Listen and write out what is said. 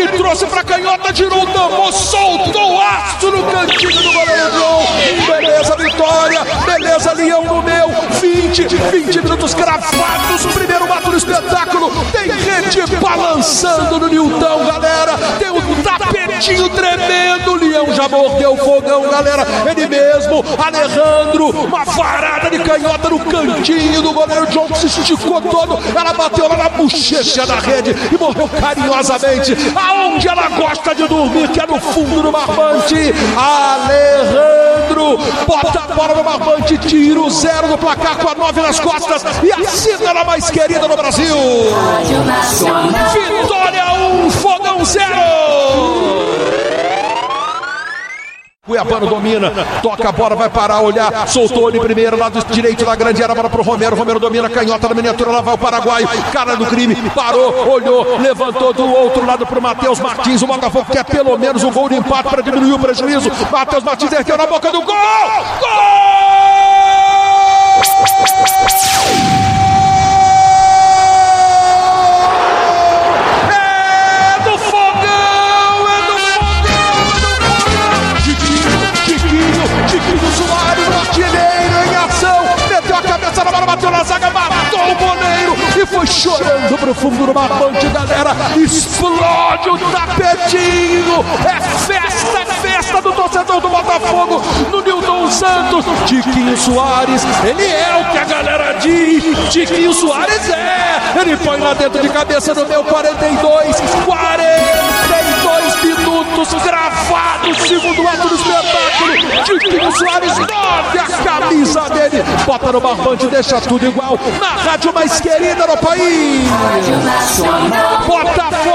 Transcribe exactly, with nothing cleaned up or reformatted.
ele trouxe pra canhota, tirou o tambor, soltou o aço no cantinho do goleiro John. Beleza, vitória, beleza, Leão no meu. vinte, vinte minutos cravados, primeiro mato do espetáculo. Tem rede balançando no Nilton, galera. Tem um tapetinho tremendo. O Leão já mordeu o fogão, galera. Ele mesmo, Alejandro, uma varada de canhota no cantinho do goleiro John, que se esticou todo. Ela bateu lá na bochecha da rede e morreu carinhosamente aonde ela gosta de dormir, que é no fundo do barbante. Alejandro bota a bola no barbante, tira o zero do placar com a nove nas costas e assina ela mais querida no Brasil. Vitória um, Fogão zero. Cuiabano domina, toca a bola, vai parar, olhar, soltou ele primeiro, lado direito da grande área, bola pro Romero, Romero domina, canhota na miniatura, lá vai o paraguaio, cara do crime, parou, olhou, levantou do outro lado pro Matheus Martins, o Botafogo quer pelo menos um gol de empate para diminuir o prejuízo. Matheus Martins ergueu na boca do gol, gol! Bateu na zaga, matou o goleiro e foi chorando pro fundo do barbante, galera. Explode o tapetinho. É festa, é festa do torcedor do Botafogo no Nilton Santos. Tiquinho Soares, ele é o que a galera diz. Tiquinho Soares é. Ele põe lá dentro de cabeça no meu quarenta e dois, quarenta e dois minutos gravados, segundo ato do espetáculo. Tiquinho Soares, nove a camisa dele, bota no barbante, deixa tudo igual, na rádio mais querida do país. Botafogo